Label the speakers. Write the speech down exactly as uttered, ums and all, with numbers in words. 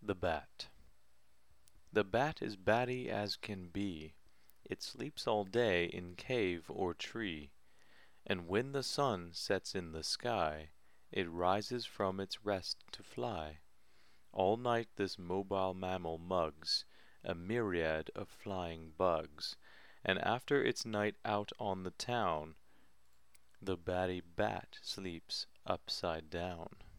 Speaker 1: The Bat. The Bat is batty as can be, It sleeps all day in cave or tree, And when the sun sets in the sky, It rises from its rest to fly. All night this mobile mammal mugs A myriad of flying bugs, And after its night out on the town, The batty Bat sleeps upside down.